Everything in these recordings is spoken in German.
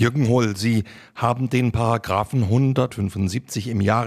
Jürgen Hohl, Sie haben den Paragraphen 175 im Jahre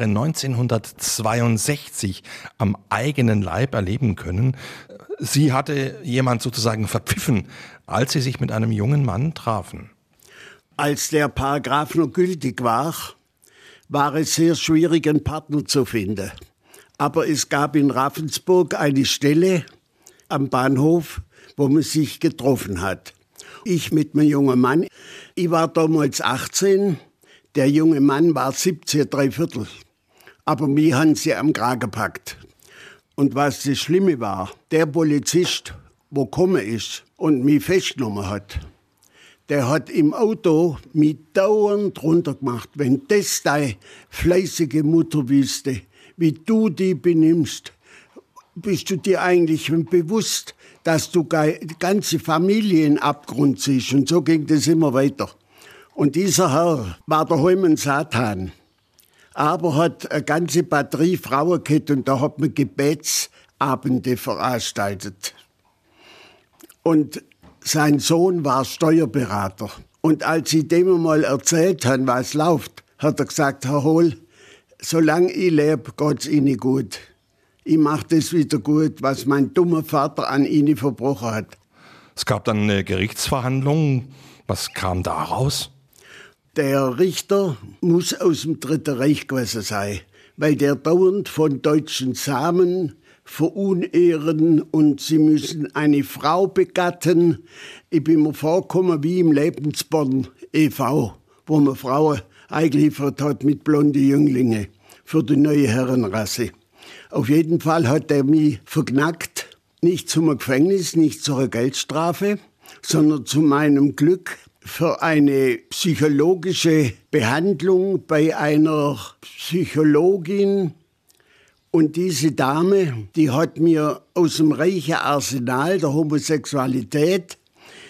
1962 am eigenen Leib erleben können. Sie hatte jemand sozusagen verpfiffen, als Sie sich mit einem jungen Mann trafen. Als der Paragraph noch gültig war es sehr schwierig, einen Partner zu finden. Aber es gab in Ravensburg eine Stelle am Bahnhof, wo man sich getroffen hat. Ich mit einem jungen Mann. Ich war damals 18, der junge Mann war 17 3/4. Aber mich haben sie am Kragen gepackt. Und was das Schlimme war, der Polizist, der gekommen ist und mich festgenommen hat, der hat im Auto mich dauernd runtergemacht. Wenn das deine fleißige Mutter wüsste, wie du die benimmst, bist du dir eigentlich bewusst, dass du die ganze Familie in den Abgrund siehst. Und so ging das immer weiter. Und dieser Herr war der Heumann Satan. Aber hat eine ganze Batterie Frauen gehabt und da hat man Gebetsabende veranstaltet. Und sein Sohn war Steuerberater. Und als ich dem einmal erzählt habe, was läuft, hat er gesagt, Herr Hohl, solange ich lebe, geht's Ihnen gut. Ich mache das wieder gut, was mein dummer Vater an Ihnen verbrochen hat. Es gab dann eine Gerichtsverhandlung. Was kam da raus? Der Richter muss aus dem Dritten Reich gewesen sein, weil der dauernd von deutschen Samen verunehren und sie müssen eine Frau begatten. Ich bin mir vorgekommen wie im Lebensborn e.V., wo man Frauen eingeliefert hat mit blonden Jünglinge für die neue Herrenrasse. Auf jeden Fall hat er mich verknackt, nicht zum Gefängnis, nicht zur Geldstrafe, sondern zu meinem Glück für eine psychologische Behandlung bei einer Psychologin. Und diese Dame, die hat mir aus dem reichen Arsenal der Homosexualität,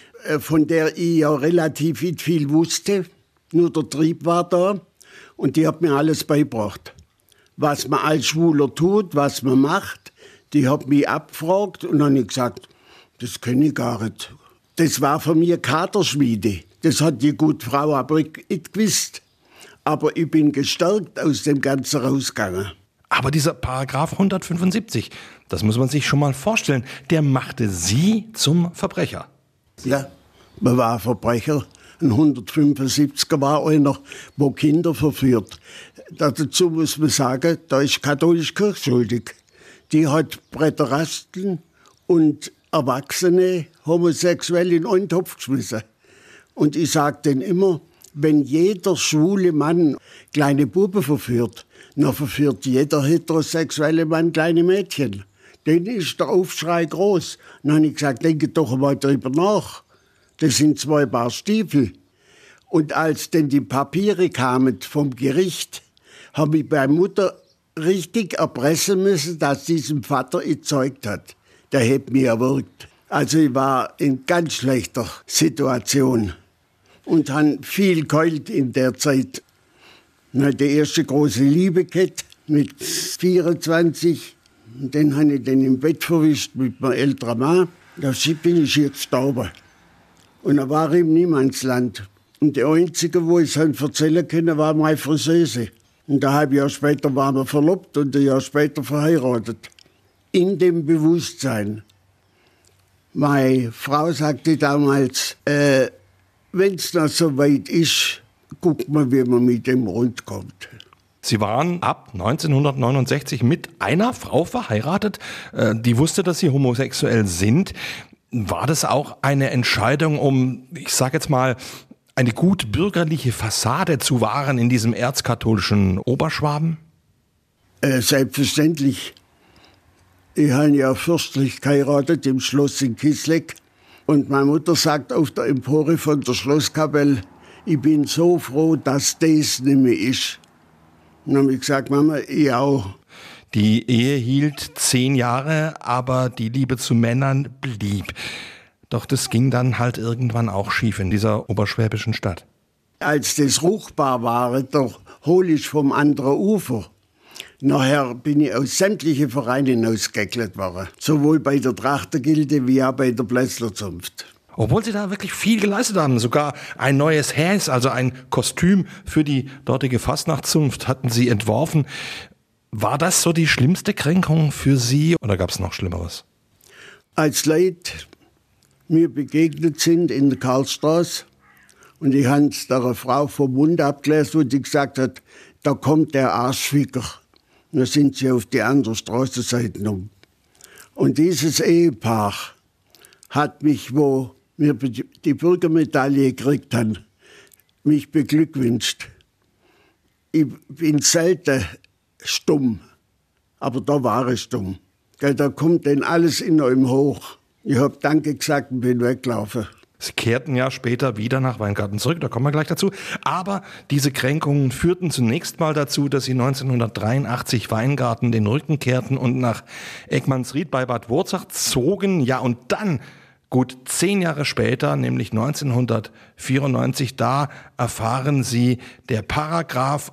von der ich ja relativ viel wusste, nur der Trieb war da, und die hat mir alles beigebracht. Was man als Schwuler tut, was man macht, die hat mich abgefragt und dann habe ich gesagt, das kenne ich gar nicht. Das war für mich Katerschmiede. Das hat die gute Frau aber nicht gewusst. Aber ich bin gestärkt aus dem Ganzen rausgegangen. Aber dieser Paragraph 175, das muss man sich schon mal vorstellen, der machte Sie zum Verbrecher. Ja, man war ein Verbrecher. Ein 175er war einer, der Kinder verführt. Dazu muss man sagen, da ist katholische Kirche schuldig. Die hat Präterasten und Erwachsene homosexuell in einen Topf geschmissen. Und ich sage denen immer, wenn jeder schwule Mann kleine Buben verführt, dann verführt jeder heterosexuelle Mann kleine Mädchen. Dann ist der Aufschrei groß. Dann habe ich gesagt, denke doch einmal drüber nach. Das sind 2 Paar Stiefel. Und als denn die Papiere kamen vom Gericht, habe ich bei Mutter richtig erpressen müssen, dass diesem Vater gezeugt hat. Der hat mich erwürgt. Also ich war in ganz schlechter Situation und habe viel geheult in der Zeit. Ich hatte die erste große Liebe gehabt mit 24. Und dann habe ich den im Bett verwischt mit einem älteren Mann. Da bin ich hier gestorben. Und da war ich im Niemandsland. Und die Einzige, wo ich es erzählen konnte, war meine Friseuse. Und ein halbes Jahr später waren wir verlobt und ein Jahr später verheiratet. In dem Bewusstsein. Meine Frau sagte damals, wenn es noch so weit ist, guck mal, wie man mit dem rundkommt. Sie waren ab 1969 mit einer Frau verheiratet, die wusste, dass Sie homosexuell sind. War das auch eine Entscheidung, um, ich sage jetzt mal, eine gut bürgerliche Fassade zu wahren in diesem erzkatholischen Oberschwaben? Selbstverständlich. Ich habe ja fürstlich geheiratet im Schloss in Kisleck. Und meine Mutter sagt auf der Empore von der Schlosskapelle, ich bin so froh, dass das nicht mehr ist. Und dann habe ich gesagt, Mama, ich auch. Die Ehe hielt 10 Jahre, aber die Liebe zu Männern blieb. Doch das ging dann halt irgendwann auch schief in dieser oberschwäbischen Stadt. Als das ruchbar war, da hol ich vom anderen Ufer. Nachher bin ich aus sämtlichen Vereinen ausgeekelt worden. Sowohl bei der Trachtergilde wie auch bei der Blässlerzunft. Obwohl Sie da wirklich viel geleistet haben. Sogar ein neues Häs, also ein Kostüm für die dortige Fastnachtszunft hatten Sie entworfen. War das so die schlimmste Kränkung für Sie oder gab es noch Schlimmeres? Als Leute mir begegnet sind in der Karlstraße und ich habe es der Frau vom Mund abgelesen, wo die gesagt hat, da kommt der Arschficker. Und dann sind sie auf die andere Straßenseite um. Und dieses Ehepaar hat mich, wo wir die Bürgermedaille gekriegt haben, mich beglückwünscht. Ich bin selten stumm, aber da war ich stumm. Da kommt dann alles in einem hoch. Ich habe Danke gesagt und bin weggelaufen. Sie kehrten ja später wieder nach Weingarten zurück, da kommen wir gleich dazu. Aber diese Kränkungen führten zunächst mal dazu, dass Sie 1983 Weingarten den Rücken kehrten und nach Eckmannsried bei Bad Wurzach zogen. Ja, und dann, gut 10 Jahre später, nämlich 1994, da erfahren Sie, der Paragraph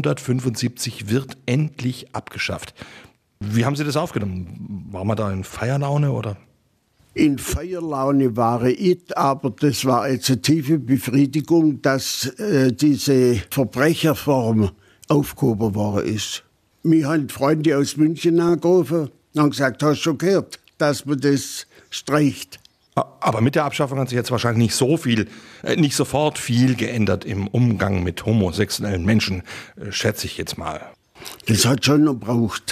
175 wird endlich abgeschafft. Wie haben Sie das aufgenommen? War man da in Feierlaune oder? In Feierlaune war ich, aber das war jetzt eine tiefe Befriedigung, dass diese Verbrecherform aufgehoben worden ist. Mich haben Freunde aus München angerufen und haben gesagt, hast du schon gehört, dass man das streicht. Aber mit der Abschaffung hat sich jetzt wahrscheinlich nicht sofort viel geändert im Umgang mit homosexuellen Menschen, schätze ich jetzt mal. Das hat schon noch gebraucht.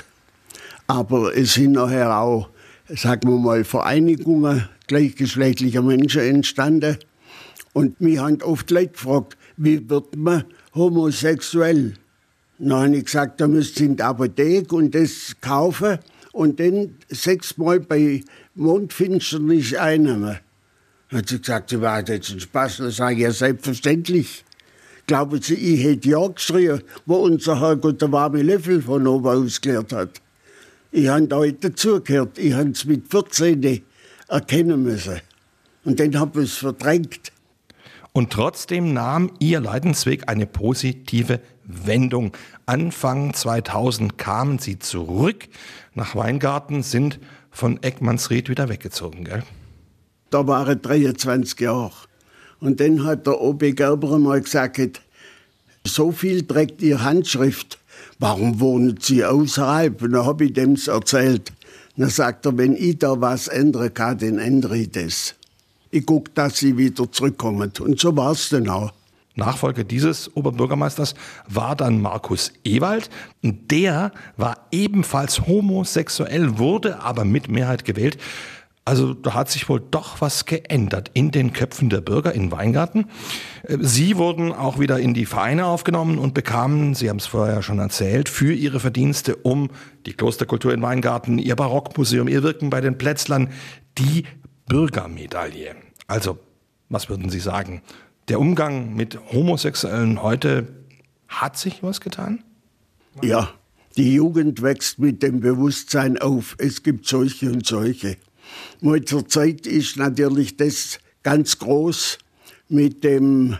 Aber es sind nachher auch, sagen wir mal, Vereinigungen gleichgeschlechtlicher Menschen entstanden. Und mich haben oft Leute gefragt, wie wird man homosexuell? Dann habe ich gesagt, da müsst ihr in die Apotheke und das kaufen und dann 6-mal bei Mondfinsternis einnehmen. Dann hat sie gesagt, sie war jetzt ein Spaß. Das sage ich, ja, selbstverständlich. Glauben Sie, ich hätte ja geschrien, wo unser Herrgott der warme Löffel von oben ausgeleert hat. Ich habe da heute dazugehört. Ich habe es mit 14 erkennen müssen. Und dann habe ich es verdrängt. Und trotzdem nahm Ihr Leidensweg eine positive Wendung. Anfang 2000 kamen Sie zurück nach Weingarten, sind von Eckmannsried wieder weggezogen, gell? Da waren 23 Jahre. Und dann hat der O.B. Gerber mal gesagt, so viel trägt Ihr Handschrift. Warum wohnen Sie außerhalb? Und dann habe ich dem erzählt. Dann sagt er, wenn ich da was ändern kann, dann ändere ich das. Ich gucke, dass Sie wieder zurückkommen. Und so war es dann auch. Nachfolger dieses Oberbürgermeisters war dann Markus Ewald. Der war ebenfalls homosexuell, wurde aber mit Mehrheit gewählt. Also da hat sich wohl doch was geändert in den Köpfen der Bürger in Weingarten. Sie wurden auch wieder in die Vereine aufgenommen und bekamen, Sie haben es vorher schon erzählt, für ihre Verdienste um die Klosterkultur in Weingarten, ihr Barockmuseum, ihr Wirken bei den Plätzlern, die Bürgermedaille. Also, was würden Sie sagen? Der Umgang mit Homosexuellen heute, hat sich was getan? Ja, die Jugend wächst mit dem Bewusstsein auf. Es gibt solche und solche. Mal zur Zeit ist natürlich das ganz groß mit dem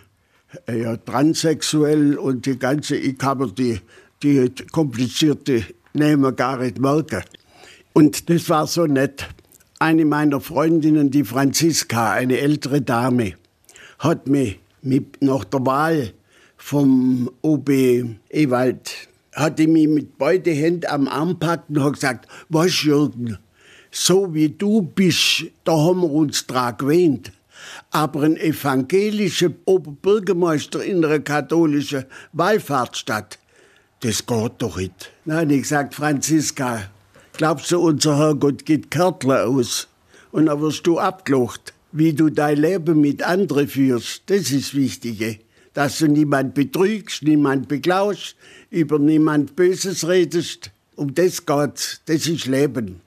Transsexuell und die ganze, ich kann mir die komplizierte Namen gar nicht merken. Und das war so nett. Eine meiner Freundinnen, die Franziska, eine ältere Dame, hat mich nach der Wahl vom O.B. Ewald, hat die mich mit beiden Händen am Arm gepackt und hat gesagt, was Jürgen, so wie du bist, da haben wir uns dran gewöhnt. Aber ein evangelischer Oberbürgermeister in einer katholischen Wallfahrtsstadt, das geht doch nicht. Nein, ich sag, Franziska, glaubst du, unser Herrgott geht Kärtler aus? Und dann wirst du abgelacht. Wie du dein Leben mit anderen führst, das ist das Wichtige. Dass du niemand betrügst, niemand beklaust, über niemand Böses redest. Um das geht's. Das ist Leben.